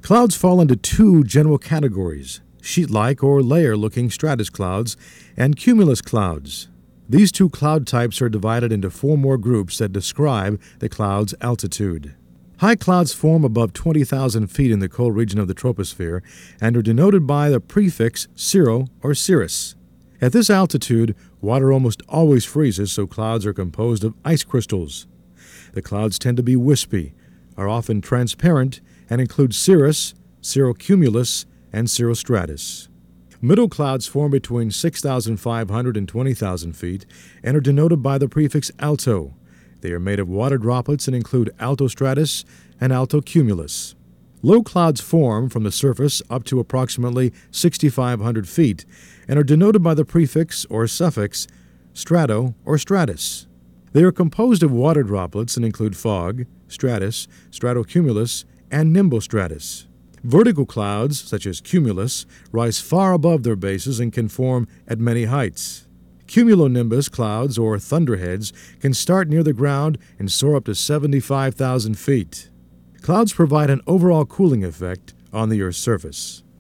Clouds fall into two general categories: sheet-like or layer-looking stratus clouds and cumulus clouds. These two cloud types are divided into four more groups that describe the cloud's altitude. High clouds form above 20,000 feet in the cold region of the troposphere and are denoted by the prefix cirro or cirrus. At this altitude, water almost always freezes, so clouds are composed of ice crystals. The clouds tend to be wispy, are often transparent, and include cirrus, cirrocumulus, and cirrostratus. Middle clouds form between 6,500 and 20,000 feet and are denoted by the prefix alto. They are made of water droplets and include altostratus and altocumulus. Low clouds form from the surface up to approximately 6,500 feet and are denoted by the prefix or suffix strato or stratus. They are composed of water droplets and include fog, stratus, stratocumulus, and nimbostratus. Vertical clouds, such as cumulus, rise far above their bases and can form at many heights. Cumulonimbus clouds, or thunderheads, can start near the ground and soar up to 75,000 feet. Clouds provide an overall cooling effect on the Earth's surface.